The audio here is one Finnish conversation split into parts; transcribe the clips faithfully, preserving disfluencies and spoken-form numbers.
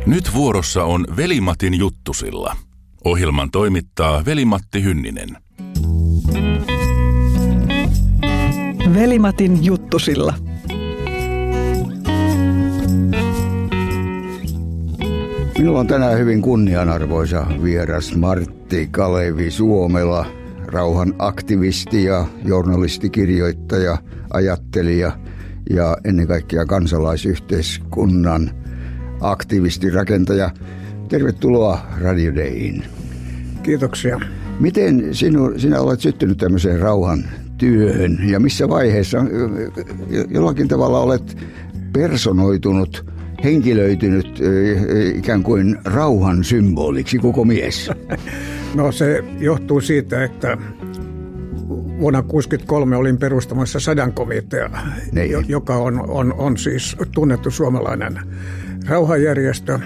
Nyt vuorossa on Veli-Matin juttusilla. Ohjelman toimittaa Veli-Matti Hynninen. Veli-Matin juttusilla. Minulla on tänään hyvin kunnianarvoisa vieras Martti Kalevi Suomela, rauhan aktivisti ja journalistikirjoittaja, ajattelija ja ennen kaikkea kansalaisyhteiskunnan aktivisti, rakentaja. Tervetuloa Radio Dayin. Kiitoksia. Miten sinu, sinä olet syttynyt tämmöiseen rauhan työhön ja missä vaiheessa jollakin tavalla olet personoitunut, henkilöitynyt ikään kuin rauhan symboliksi koko mies? No se johtuu siitä, että vuonna tuhatyhdeksänsataakuusikymmentäkolme olin perustamassa Sadan-komitea, niin. joka on, on, on siis tunnettu suomalainen rauhanjärjestö.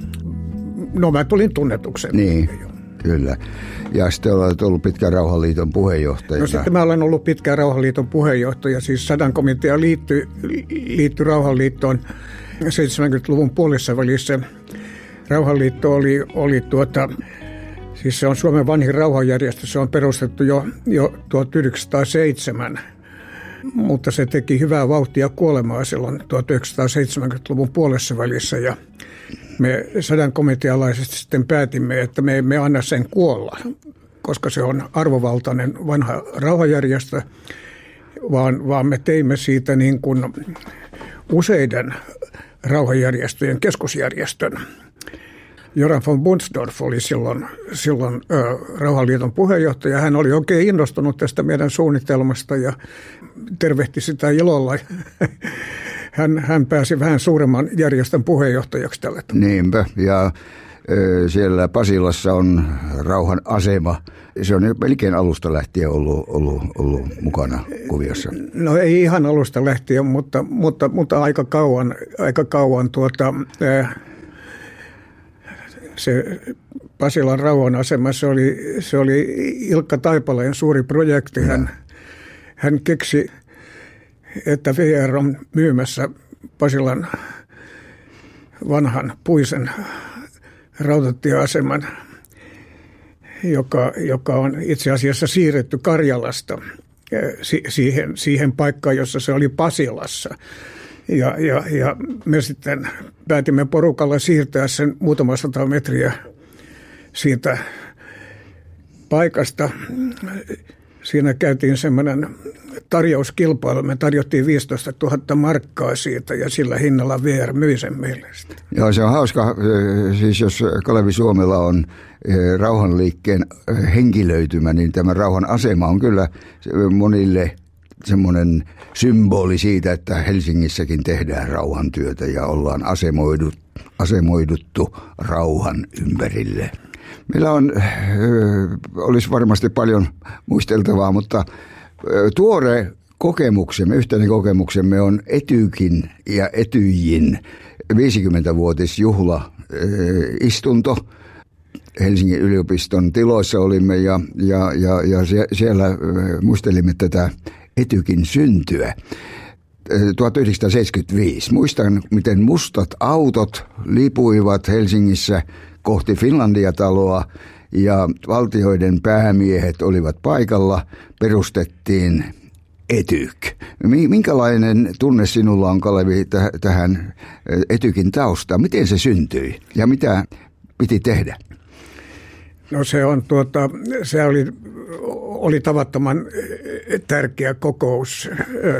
No mä tulin tunnetuksen. Niin, kyllä. Ja sitten olet ollut pitkään Rauhanliiton puheenjohtaja. No sitten mä olen ollut pitkään Rauhanliiton puheenjohtaja. Siis Sadan-komitea liittyi, liittyi Rauhanliittoon seitsemänkymmentäluvun puolessa välissä. Rauhanliitto oli, oli tuota, siis se on Suomen vanhin rauhanjärjestö. Se on perustettu jo, jo tuhatyhdeksänsataaseitsemän, mutta se teki hyvää vauhtia kuolemaa silloin tuhatyhdeksänsataaseitsemänkymmentäluvun puolessa välissä. Ja me Sadan-komitealaisesti sitten päätimme, että me emme anna sen kuolla, koska se on arvovaltainen vanha rauhanjärjestö, vaan, vaan me teimme siitä niin kuin useiden rauhanjärjestöjen keskusjärjestön. Göran von Bundsdorf oli silloin, silloin ö, Rauhanliiton puheenjohtaja. Hän oli oikein innostunut tästä meidän suunnitelmasta ja tervehti sitä ilolla. Hän, hän pääsi vähän suuremman järjestön puheenjohtajaksi tällä tavalla. Niinpä, ja ö, siellä Pasilassa on rauhan asema. Se on melkein alusta lähtien ollut, ollut, ollut mukana kuviossa. No ei ihan alusta lähtien, mutta, mutta, mutta aika kauan, aika kauan tuota, äh, se Pasilan rauhan asema, se oli, se oli Ilkka Taipaleen suuri projekti. Hän, hän keksi, että V R on myymässä Pasilan vanhan puisen rautatieaseman, joka, joka on itse asiassa siirretty Karjalasta siihen, siihen paikkaan, jossa se oli Pasilassa. Ja, ja, ja me sitten päätimme porukalla siirtää sen muutama sata metriä siitä paikasta. Siinä käytiin semmoinen tarjouskilpailu. Me tarjottiin viisitoista tuhatta markkaa siitä ja sillä hinnalla V R myi sen meille. Joo, se on hauska. Siis jos Kalevi Suomela on rauhanliikkeen henkilöitymä, niin tämä rauhan asema on kyllä monille semmoinen symboli siitä, että Helsingissäkin tehdään rauhantyötä ja ollaan asemoidut, asemoiduttu rauhan ympärille. Meillä on, olisi varmasti paljon muisteltavaa, mutta tuore kokemuksemme, yhteinen kokemuksemme on Etykin ja Etyjin viisikymmentävuotisjuhlaistunto. Helsingin yliopiston tiloissa olimme ja, ja, ja, ja siellä muistelimme tätä Etykin syntyä. tuhatyhdeksänsataaseitsemänkymmentäviisi. Muistan, miten mustat autot lipuivat Helsingissä kohti Finlandia-taloa ja valtioiden päämiehet olivat paikalla. Perustettiin Etyk. Minkälainen tunne sinulla on, Kalevi, tähän Etykin taustaan? Miten se syntyi ja mitä piti tehdä? No se on tuota, se oli, oli tavattoman tärkeä kokous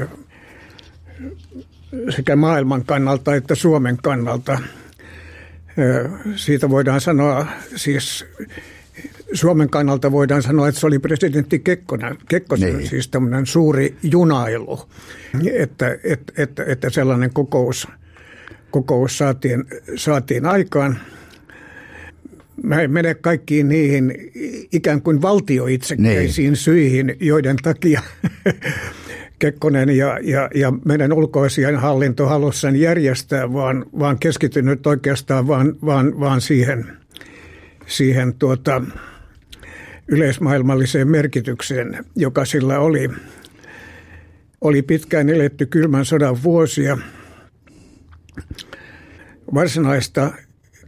sekä maailman kannalta että Suomen kannalta. Siitä voidaan sanoa, siis Suomen kannalta voidaan sanoa, että se oli presidentti Kekkonen, Kekkosen niin. Siis tämmöinen suuri junailu, että, että, että, että sellainen kokous, kokous saatiin, saatiin aikaan. Mä en mene kaikkiin niihin ikään kuin valtioitsekkäisiin syihin, joiden takia Kekkonen ja, ja, ja meidän ulkoasiainhallinto halusi sen järjestää, vaan, vaan keskitynyt oikeastaan vaan, vaan, vaan siihen, siihen tuota, yleismaailmalliseen merkitykseen, joka sillä oli. Oli pitkään eletty kylmän sodan vuosia. Varsinaista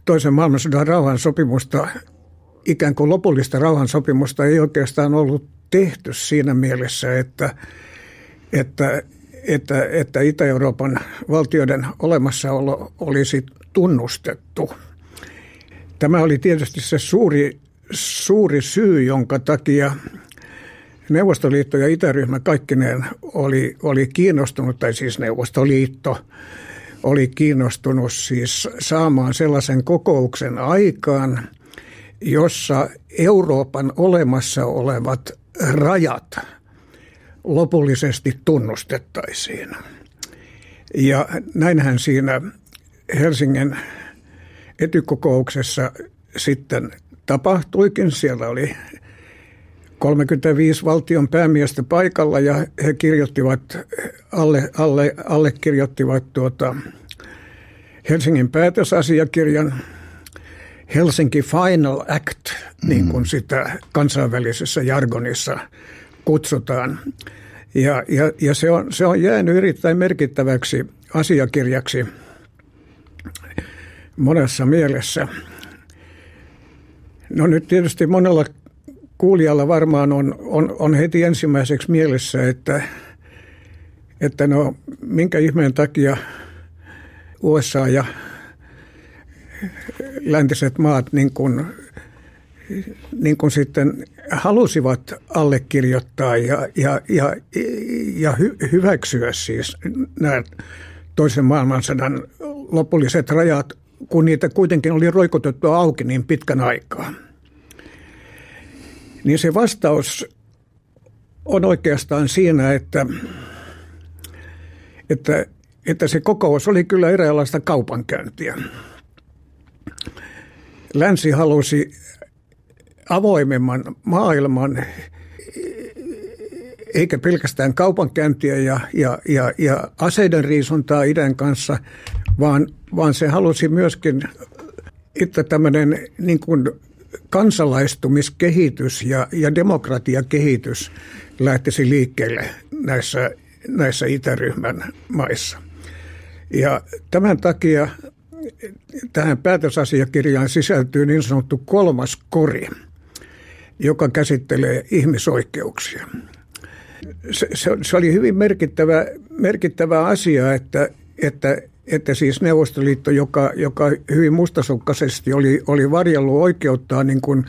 toisen maailmansodan rauhansopimusta, ikään kuin lopullista rauhansopimusta ei oikeastaan ollut tehty siinä mielessä, että, että, että, että Itä-Euroopan valtioiden olemassaolo olisi tunnustettu. Tämä oli tietysti se suuri, suuri syy, jonka takia Neuvostoliitto ja Itäryhmä kaikkineen oli, oli kiinnostunut, tai siis Neuvostoliitto oli kiinnostunut siis saamaan sellaisen kokouksen aikaan, jossa Euroopan olemassa olevat rajat lopullisesti tunnustettaisiin. Ja näinhän siinä Helsingin etykokouksessa sitten tapahtuikin. Siellä oli kolmekymmentäviisi valtion päämiestä paikalla ja he kirjoittivat, alle, alle, allekirjoittivat tuota Helsingin päätösasiakirjan, Helsinki Final Act, niin kuin sitä kansainvälisessä jargonissa kutsutaan. Ja, ja, ja se, on, se on jäänyt erittäin merkittäväksi asiakirjaksi monessa mielessä. No nyt tietysti monella kuulijalla varmaan on, on, on heti ensimmäiseksi mielessä, että, että no minkä ihmeen takia U S A ja läntiset maat niin kuin, niin kuin sitten halusivat allekirjoittaa ja, ja, ja, ja hy, hyväksyä siis nämä toisen maailmansodan lopulliset rajat, kun niitä kuitenkin oli roikotettu auki niin pitkän aikaa. Niin se vastaus on oikeastaan siinä, että, että, että se kokous oli kyllä eräänlaista kaupankäyntiä. Länsi halusi avoimemman maailman, eikä pelkästään kaupankäyntiä ja, ja, ja, ja aseiden riisuntaa idän kanssa, vaan, vaan se halusi myöskin, että tämmöinen niin kuin kansalaistumiskehitys ja, ja demokratiakehitys lähtisi liikkeelle näissä, näissä Itäryhmän maissa. Ja tämän takia tähän päätösasiakirjaan sisältyy niin sanottu kolmas kori, joka käsittelee ihmisoikeuksia. Se, se, se oli hyvin merkittävä, merkittävä asia, että, että, että siis Neuvostoliitto, joka, joka hyvin mustasukkaisesti oli, oli varjellut oikeuttaa niin kuin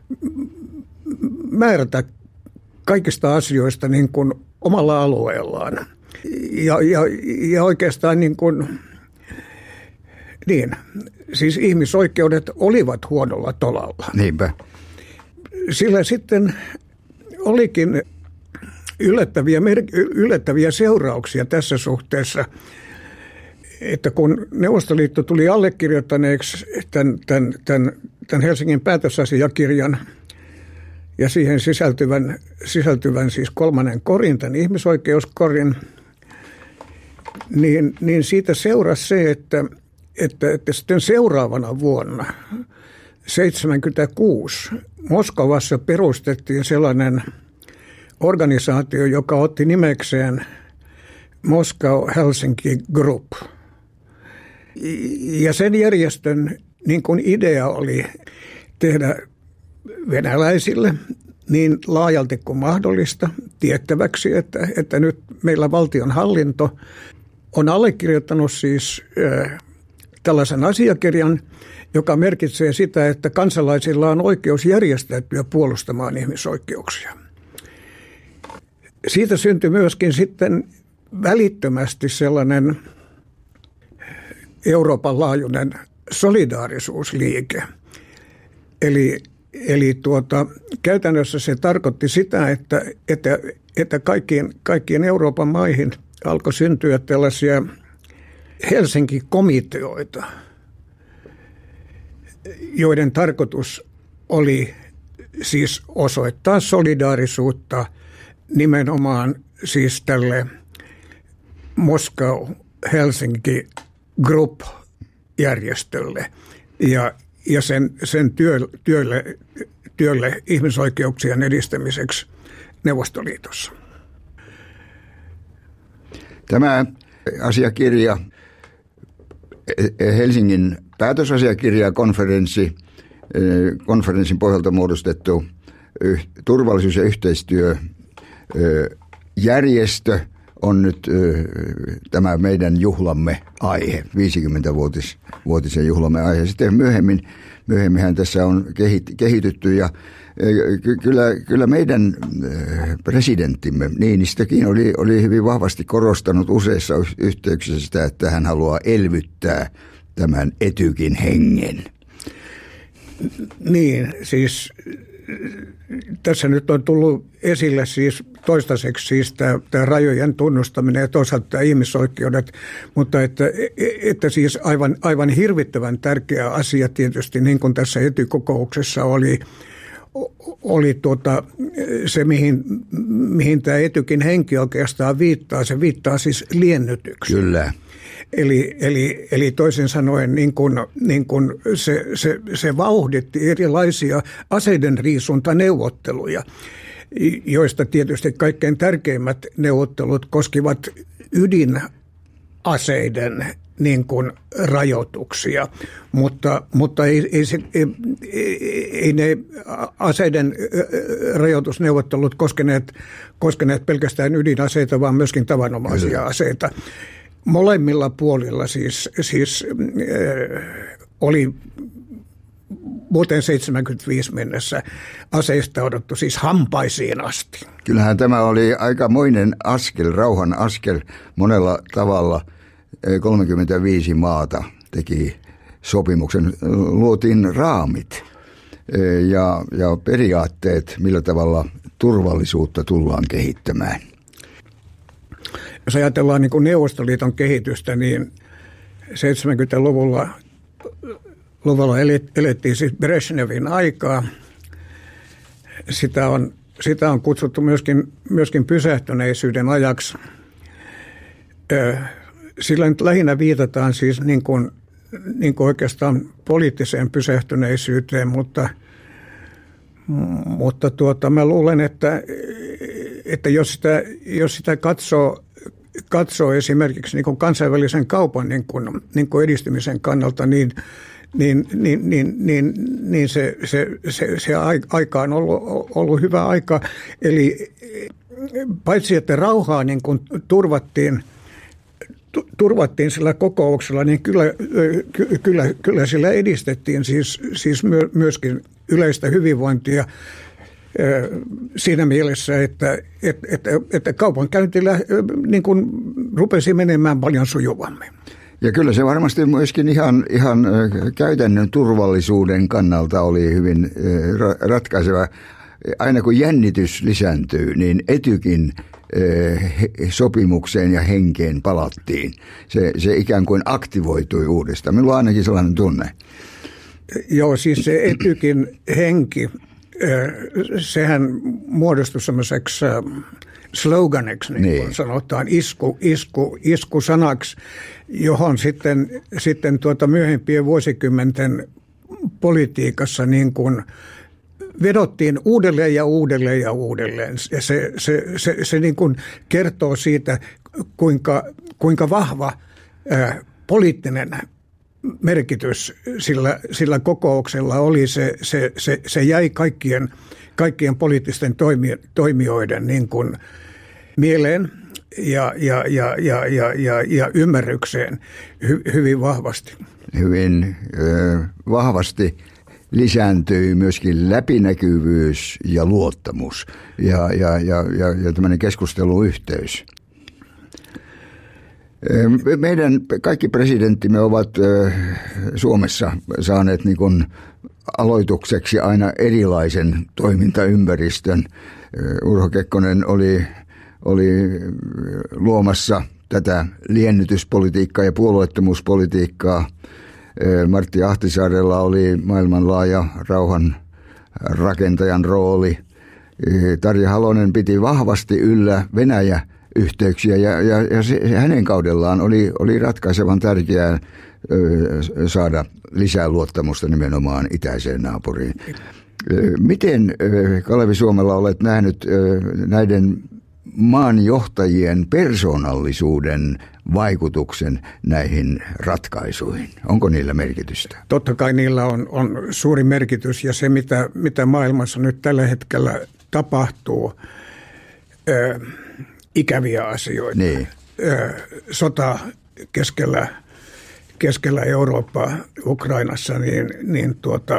määrätä kaikista asioista niin kuin omalla alueellaan. Ja, ja, ja oikeastaan niin kuin, niin, siis ihmisoikeudet olivat huonolla tolalla. Niinpä. Sillä sitten olikin yllättäviä, yllättäviä seurauksia tässä suhteessa, että kun Neuvostoliitto tuli allekirjoittaneeksi tämän, tämän, tämän, tämän Helsingin päätösasiakirjan ja siihen sisältyvän, sisältyvän siis kolmannen korin, tämän ihmisoikeuskorin, niin, niin siitä seurasi se, että, että, että sitten seuraavana vuonna seitsemänkymmentäkuusi Moskovassa perustettiin sellainen organisaatio, joka otti nimekseen Moscow Helsinki Group. Ja sen järjestön niin kuin idea oli tehdä venäläisille niin laajalti kuin mahdollista tiettäväksi, että, että nyt meillä valtionhallinto on allekirjoittanut siis äh, tällaisen asiakirjan, joka merkitsee sitä, että kansalaisilla on oikeus järjestäytyä puolustamaan ihmisoikeuksia. Siitä syntyi myöskin sitten välittömästi sellainen Euroopan laajuinen solidaarisuusliike. Eli, eli tuota, käytännössä se tarkoitti sitä, että, että, että kaikkiin, kaikkiin Euroopan maihin alkoi syntyä tällaisia Helsinki-komiteoita, joiden tarkoitus oli siis osoittaa solidaarisuutta nimenomaan siis tälle Moscow Helsinki Group-järjestölle ja, ja sen, sen työ, työlle, työlle ihmisoikeuksien edistämiseksi Neuvostoliitossa. Tämä asiakirja Helsingin päätösasiakirja, konferenssi, konferenssin pohjalta muodostettu turvallisuus- ja yhteistyöjärjestö on nyt tämä meidän juhlamme aihe, viisikymmentävuotisen juhlamme aihe. Sitten myöhemmin, myöhemminhän tässä on kehitytty ja kyllä, kyllä meidän presidenttimme Niinistökin oli, oli hyvin vahvasti korostanut useissa yhteyksissä sitä, että hän haluaa elvyttää tämän Etykin hengen. Niin, siis tässä nyt on tullut esille siis toistaiseksi siis tämä, tämä rajojen tunnustaminen ja toisaalta tämä ihmisoikeudet, mutta että, että siis aivan, aivan hirvittävän tärkeä asia tietysti, niin kuin tässä Ety-kokouksessa oli, oli tuota, se, mihin, mihin tämä Etykin henki oikeastaan viittaa. Se viittaa siis liennytykseen. Kyllä. Eli, eli, eli toisin sanoen niin kun, niin kun se, se, se vauhditti erilaisia aseiden riisuntaneuvotteluja, joista tietysti kaikkein tärkeimmät neuvottelut koskivat ydinaseiden niin kuin rajoituksia, mutta, mutta ei, ei, se, ei, ei ne aseiden rajoitusneuvottelut koskeneet, koskeneet pelkästään ydinaseita, vaan myöskin tavanomaisia aseita. Molemmilla puolilla siis, siis äh, oli vuoteen seitsemänkymmentäviisi mennessä aseistauduttu siis hampaisiin asti. Kyllähän tämä oli aikamoinen askel, rauhan askel monella tavalla. kolmekymmentäviisi maata teki sopimuksen, luotiin raamit ja, ja periaatteet, millä tavalla turvallisuutta tullaan kehittämään. Jos ajatellaan niin kuin Neuvostoliiton kehitystä, niin seitsemänkymmentäluvulla luvulla elettiin siis Brezhnevin aikaa. Sitä on, sitä on kutsuttu myöskin, myöskin pysähtyneisyyden ajaksi. Sillä nyt lähinnä viitataan siis niin kuin, niin kuin oikeastaan poliittiseen pysähtyneisyyteen, mutta, mutta tuota, mä luulen, että, että jos sitä, jos sitä katsoo, katsoo esimerkiksi niin kuin kansainvälisen kaupan niin kuin, niin kuin edistymisen kannalta, niin, niin, niin, niin, niin, niin se, se, se, se aika on ollut, ollut hyvä aika. Eli paitsi että rauhaa niin kuin turvattiin, turvattiin sillä kokouksella, niin kyllä, kyllä, kyllä sillä edistettiin siis, siis myöskin yleistä hyvinvointia siinä mielessä, että, että, että, että kaupankäyntillä niin kuin rupesi menemään paljon sujuvammin. Ja kyllä se varmasti myöskin ihan, ihan käytännön turvallisuuden kannalta oli hyvin ratkaiseva. Aina kun jännitys lisääntyy, niin Etykin sopimukseen ja henkeen palattiin. Se, se ikään kuin aktivoitui uudestaan. Minulla on ainakin sellainen tunne. Joo, siis se Etykin henki, sehän muodostui semmoiseksi sloganiksi, niin, niin kuin sanotaan, isku, isku, isku sanaksi, johon sitten, sitten tuota myöhempien vuosikymmenten politiikassa niin kuin vedottiin uudelleen ja uudelleen ja uudelleen. Ja se, se, se, se niin kuin kertoo siitä, kuinka, kuinka vahva ää, poliittinen merkitys sillä, sillä kokouksella oli. Se, se, se, se jäi kaikkien, kaikkien poliittisten toimi, toimijoiden niin kuin mieleen ja, ja, ja, ja, ja, ja, ja ymmärrykseen hy, hyvin vahvasti. Hyvin ö, vahvasti lisääntyi myöskin läpinäkyvyys ja luottamus ja, ja, ja, ja, ja tämmöinen keskusteluyhteys. Meidän kaikki presidenttimme ovat Suomessa saaneet niin kuin aloitukseksi aina erilaisen toimintaympäristön. Urho Kekkonen oli, oli luomassa tätä liennytyspolitiikkaa ja puolueettomuuspolitiikkaa. Martti Ahtisaarella oli maailmanlaaja rauhan rakentajan rooli. Tarja Halonen piti vahvasti yllä Venäjä-yhteyksiä ja, ja, ja se, hänen kaudellaan oli, oli ratkaisevan tärkeää ö, saada lisää luottamusta nimenomaan itäiseen naapuriin. Miten, Kalevi Suomela, olet nähnyt näiden maanjohtajien persoonallisuuden vaikutuksen näihin ratkaisuihin? Onko niillä merkitystä? Totta kai niillä on, on suuri merkitys, ja se mitä, mitä maailmassa nyt tällä hetkellä tapahtuu, ö, ikäviä asioita. Niin. Ö, sota keskellä, keskellä Eurooppaa Ukrainassa, niin, niin tuota,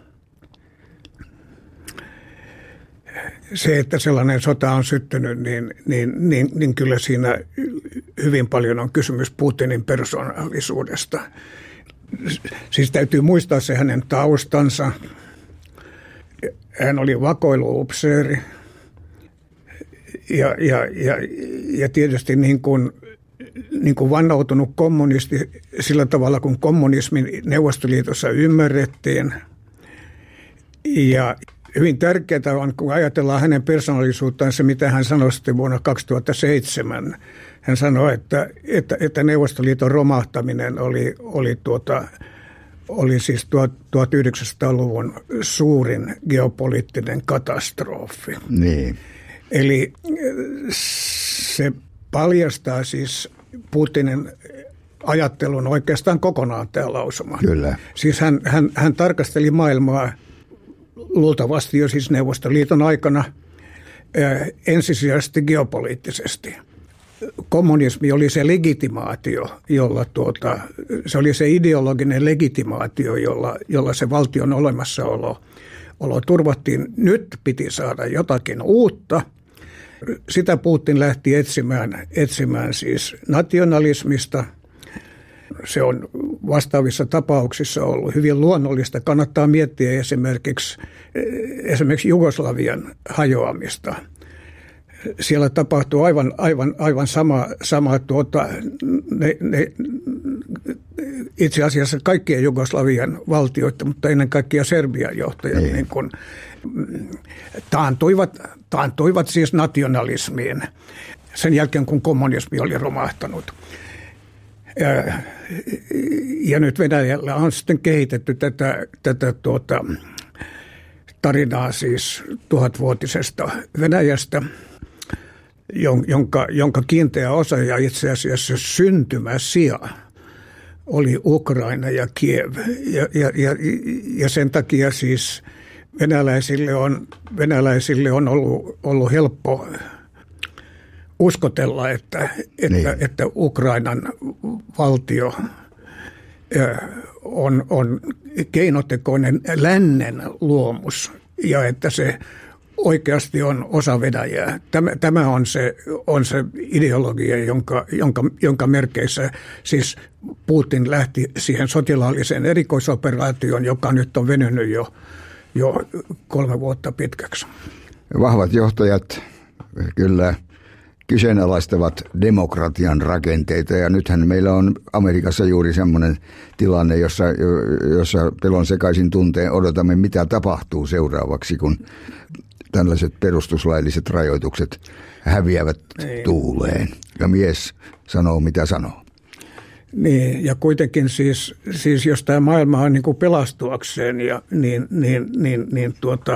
se, että sellainen sota on syttynyt, niin, niin, niin, niin kyllä siinä hyvin paljon on kysymys Putinin persoonallisuudesta. Siis täytyy muistaa se hänen taustansa. Hän oli vakoiluupseeri ja, ja, ja, ja tietysti niin kuin, niin kuin vannoutunut kommunisti sillä tavalla, kun kommunismin Neuvostoliitossa ymmärrettiin. Ja hyvin tärkeää on, kun ajatellaan hänen persoonallisuuttaan, se mitä hän sanoi sitten vuonna kaksituhattaseitsemän. Hän sanoi, että, että, että Neuvostoliiton romahtaminen oli, oli, tuota, oli siis tuhatyhdeksänsataaluvun suurin geopoliittinen katastrofi. Niin. Eli se paljastaa siis Putinin ajattelun oikeastaan kokonaan tämä lausuma. Kyllä. Siis hän, hän, hän tarkasteli maailmaa luultavasti jo siis Neuvostoliiton aikana ää, ensisijaisesti geopoliittisesti. Kommunismi oli se legitimaatio, jolla tuota, se oli se ideologinen legitimaatio, jolla, jolla se valtion olemassaolo olo turvattiin. Nyt piti saada jotakin uutta. Sitä Putin lähti etsimään, etsimään siis nationalismista. Se on vastaavissa tapauksissa ollut hyvin luonnollista. Kannattaa miettiä esimerkiksi, esimerkiksi Jugoslavian hajoamista. Siellä tapahtuu aivan, aivan, aivan sama, sama tuota, ne, ne, itse asiassa kaikkien Jugoslavian valtioita, mutta ennen kaikkea Serbian johtajat niin kuin, taantuivat, taantuivat siis nationalismiin sen jälkeen, kun kommunismi oli romahtanut. Ja, ja nyt Venäjällä on sitten kehitetty tätä, tätä tuota, tarinaa siis tuhatvuotisesta Venäjästä, jonka, jonka kiinteä osa ja itse asiassa syntymäsija oli Ukraina ja Kiev. Ja, ja, ja, ja sen takia siis venäläisille on, venäläisille on ollut, ollut helppo uskotella, että, että, niin. että Ukrainan valtio on, on keinotekoinen lännen luomus ja että se oikeasti on osa Venäjää. Tämä, tämä on, se, on se ideologia, jonka, jonka, jonka merkeissä siis Putin lähti siihen sotilaalliseen erikoisoperaatioon, joka nyt on venynyt jo, jo kolme vuotta pitkäksi. Vahvat johtajat kyllä kyseenalaistavat demokratian rakenteita, ja nythän meillä on Amerikassa juuri semmoinen tilanne, jossa, jossa pelon sekaisin tunteen odotamme, mitä tapahtuu seuraavaksi, kun tällaiset perustuslailliset rajoitukset häviävät Ei. tuuleen ja mies sanoo, mitä sanoo. Niin, ja kuitenkin siis, siis jos tämä maailma on niin kuin pelastuakseen, ja, niin, niin, niin, niin tuota,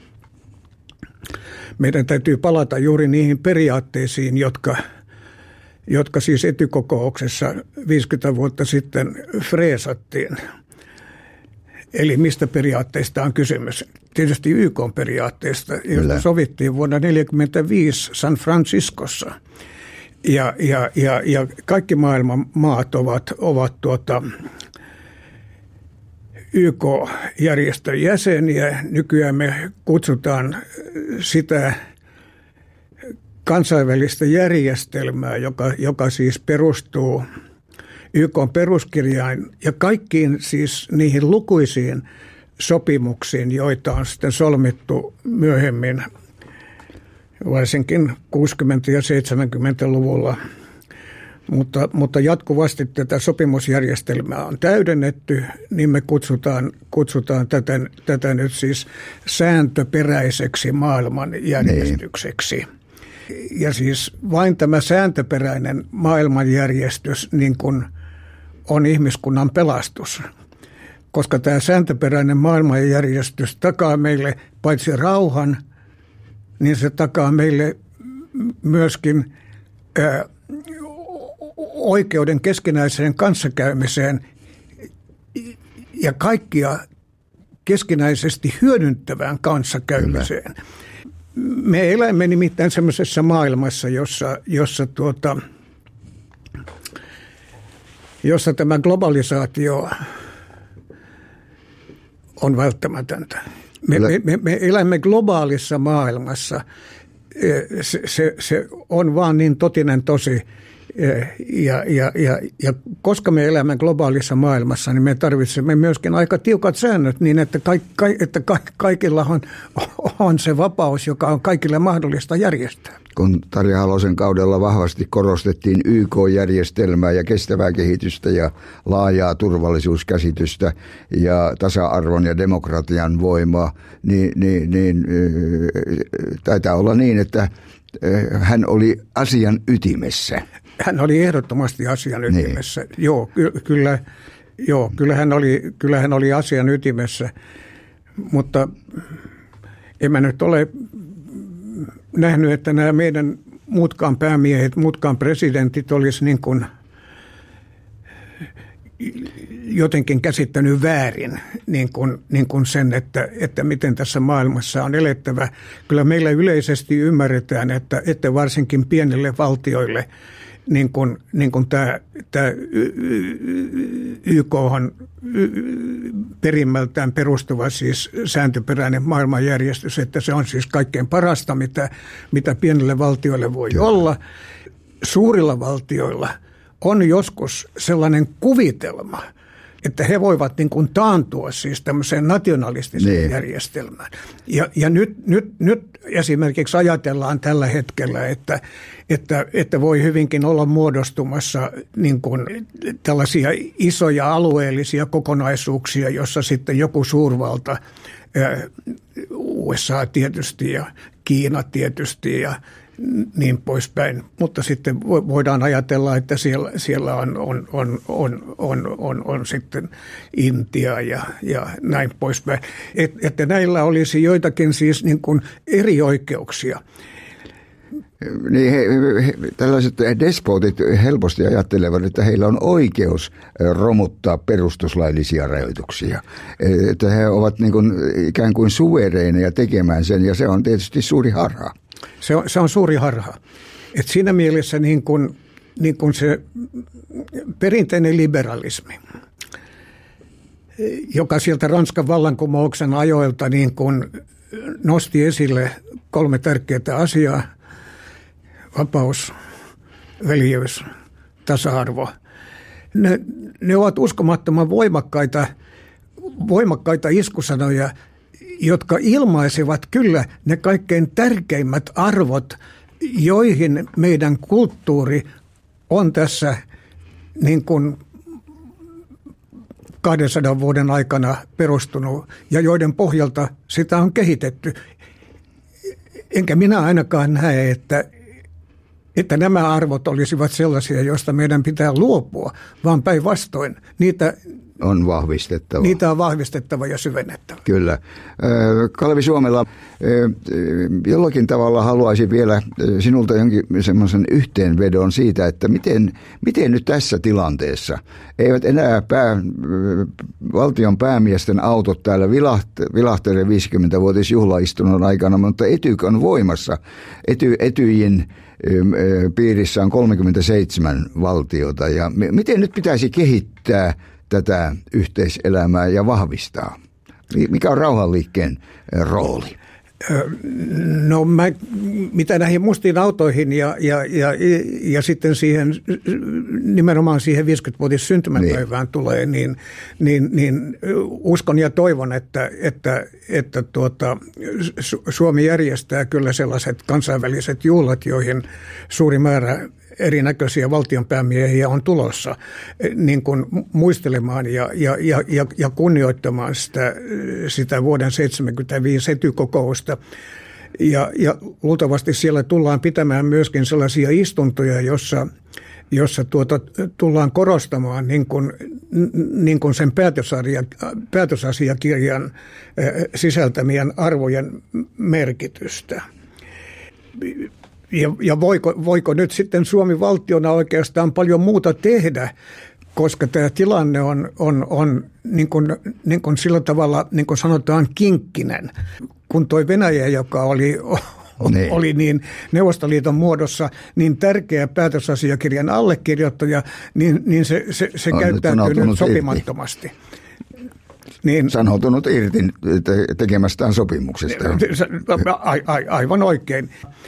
meidän täytyy palata juuri niihin periaatteisiin, jotka, jotka siis etykokouksessa viisikymmentä vuotta sitten freesattiin. Eli mistä periaatteista on kysymys? Tietysti Y K:n periaatteista, joista sovittiin vuonna tuhatyhdeksänsataaneljäkymmentäviisi San Franciscossa. Ja, ja, ja, ja kaikki maailman maat ovat, ovat tuota, Y K-järjestön jäseniä. Nykyään me kutsutaan sitä kansainvälistä järjestelmää, joka, joka siis perustuu Y K:n peruskirjaan ja kaikkiin siis niihin lukuisiin sopimuksiin, joita on sitten solmittu myöhemmin, varsinkin kuusikymmentä- ja seitsemänkymmentäluvulla. Mutta, mutta jatkuvasti tätä sopimusjärjestelmää on täydennetty, niin me kutsutaan, kutsutaan tätä, tätä nyt siis sääntöperäiseksi maailmanjärjestykseksi. Niin. Ja siis vain tämä sääntöperäinen maailmanjärjestys niin kuin on ihmiskunnan pelastus, koska tämä sääntöperäinen maailmanjärjestys takaa meille paitsi rauhan, niin se takaa meille myöskin ää, oikeuden keskinäiseen kanssakäymiseen ja kaikkia keskinäisesti hyödyntävään kanssakäymiseen. Kyllä. Me elämme nimittäin semmoisessa maailmassa, jossa, jossa, tuota, jossa tämä globalisaatio on välttämätöntä. Me, me, me, me elämme globaalissa maailmassa. Se, se, se on vaan niin totinen tosi. Ja, ja, ja, ja koska me elämme globaalissa maailmassa, niin me tarvitsemme myöskin aika tiukat säännöt niin, että, kaik, että kaikilla on, on se vapaus, joka on kaikille mahdollista järjestää. Kun Tarja Halosen kaudella vahvasti korostettiin Y K-järjestelmää ja kestävää kehitystä ja laajaa turvallisuuskäsitystä ja tasa-arvon ja demokratian voimaa, niin, niin, niin taitaa olla niin, että hän oli asian ytimessä. Hän oli ehdottomasti asian ytimessä. Niin. Joo, ky- kyllä, joo kyllä, hän oli, kyllä hän oli asian ytimessä, mutta en mä nyt ole nähnyt, että nämä meidän muutkaan päämiehet, muutkaan presidentit olisi niin kuin jotenkin käsittänyt väärin niin kuin, niin kuin sen, että, että miten tässä maailmassa on elettävä. Kyllä meillä yleisesti ymmärretään, että, että varsinkin pienille valtioille niin kuin, niin kuin tämä, tämä Y K on perimmältään perustuva siis sääntöperäinen maailmanjärjestys, että se on siis kaikkein parasta, mitä, mitä pienille valtioille voi Kyllä. olla. Suurilla valtioilla on joskus sellainen kuvitelma, että he voivat niin kuin taantua siis tämmöiseen nationalistiseen niin. järjestelmään. Ja, ja nyt, nyt, nyt esimerkiksi ajatellaan tällä hetkellä, että, että, että voi hyvinkin olla muodostumassa niin kuin tällaisia isoja alueellisia kokonaisuuksia, jossa sitten joku suurvalta, U S A tietysti ja Kiina tietysti ja niin poispäin, mutta sitten voidaan ajatella, että siellä, siellä on, on, on, on, on, on, on sitten Intia ja, ja näin poispäin. Et, että näillä olisi joitakin siis niin kuin eri oikeuksia. Niin he, he, tällaiset despotit helposti ajattelevat, että heillä on oikeus romuttaa perustuslaillisia rajoituksia. Että he ovat niin kuin ikään kuin suvereineja tekemään sen, ja se on tietysti suuri harha. Se on, se on suuri harha. Et siinä mielessä niin kuin, niin kuin se perinteinen liberalismi, joka sieltä Ranskan vallankumouksen ajoilta niin kuin nosti esille kolme tärkeää asiaa: vapaus, veljeys, tasa-arvo. Ne, ne ovat uskomattoman voimakkaita, voimakkaita iskusanoja, jotka ilmaisevat kyllä ne kaikkein tärkeimmät arvot, joihin meidän kulttuuri on tässä niin kuin kahdensadan vuoden aikana perustunut ja joiden pohjalta sitä on kehitetty. Enkä minä ainakaan näe, että, että nämä arvot olisivat sellaisia, joista meidän pitää luopua, vaan päinvastoin niitä on vahvistettava. Niitä on vahvistettava ja syvennettävä. Kyllä. Kalevi Suomela, jollakin tavalla haluaisin vielä sinulta jonkin semmoisen yhteenvedon siitä, että miten, miten nyt tässä tilanteessa eivät enää pää, valtion päämiesten autot täällä vilahtele viisikymmentävuotisjuhlaistunnon aikana, mutta Etyk on voimassa. Ety, Etyjin piirissä on kolmekymmentäseitsemän valtiota, ja miten nyt pitäisi kehittää tätä yhteiselämää ja vahvistaa? Mikä on rauhanliikkeen rooli? No mä, mitä näihin mustiin autoihin ja, ja, ja, ja sitten siihen, nimenomaan siihen viisikymmenvuotis syntymäpäivään niin. tulee, niin, niin, niin uskon ja toivon, että, että, että tuota, Suomi järjestää kyllä sellaiset kansainväliset juhlat, joihin suuri määrä erinäköisiä valtionpäämiehiä on tulossa niin kuin muistelemaan ja, ja, ja, ja kunnioittamaan sitä, sitä vuoden seitsemänkymmentäviisi Ety-kokousta. Ja, ja luultavasti siellä tullaan pitämään myöskin sellaisia istuntoja, jossa, jossa tuota, tullaan korostamaan niin kuin, niin kuin sen päätösasia, päätösasiakirjan sisältämien arvojen merkitystä. ja, ja voiko, voiko nyt sitten Suomi valtiona oikeastaan paljon muuta tehdä, koska tämä tilanne on, on, on niin kuin, niin kuin sillä tavalla, niin kuin sanotaan, kinkkinen, kun toi Venäjä, joka oli... Niin. oli niin Neuvostoliiton muodossa niin tärkeä päätösasiakirjan allekirjoittaja, niin, niin se, se, se käyttäytyy nyt sopimattomasti. Niin, sanoutunut irti tekemästään sopimuksesta. A, a, aivan oikein.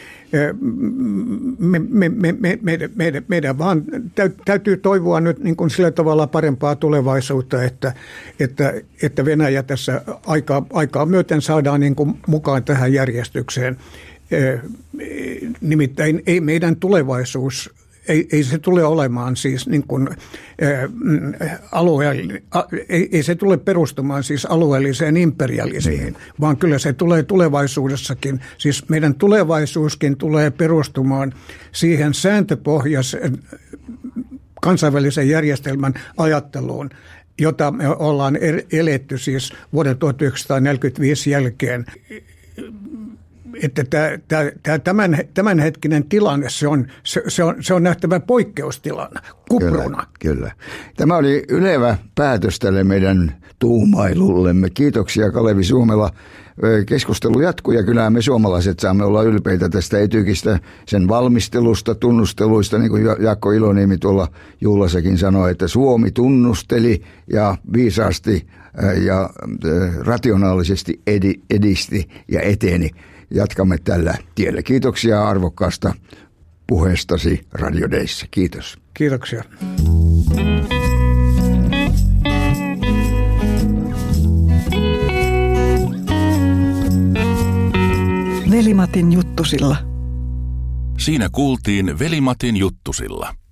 Me, me, me, me, meidän, meidän, meidän vaan täytyy toivoa nyt niin kuin sillä tavalla parempaa tulevaisuutta, että, että, että Venäjä tässä aikaa, aikaa myöten saadaan niin kuin mukaan tähän järjestykseen. Nimittäin ei meidän tulevaisuus, ei, ei se tule olemaan siis niin kuin alueellinen, ei, ei se tule perustumaan siis alueelliseen imperialismiin, niin. Vaan kyllä se tulee tulevaisuudessakin, siis meidän tulevaisuuskin tulee perustumaan siihen sääntöpohjaisen kansainvälisen järjestelmän ajatteluun, jota me ollaan eletty siis vuoden tuhatyhdeksänsataaneljäkymmentäviisi jälkeen. Että tämä, tämä, tämän, tämänhetkinen tilanne, se on, se, se, on, se on nähtävä poikkeustilana, kupruna. Kyllä, kyllä. Tämä oli ylevä päätös tälle meidän tuumailullemme. Kiitoksia Kalevi Suomela. Keskustelu jatkuu ja kyllähän me suomalaiset saamme olla ylpeitä tästä Etykistä, sen valmistelusta, tunnusteluista, niin kuin Jaakko Iloniemi tuolla juhlassakin sanoi, että Suomi tunnusteli ja viisaasti ja rationaalisesti edisti ja eteni. Jatkamme tällä tiellä. Kiitoksia arvokkaasta puheestasi Radio Dayssä. Kiitos. Kiitoksia. Veli-Matin juttusilla. Siinä kuultiin Veli-Matin juttusilla.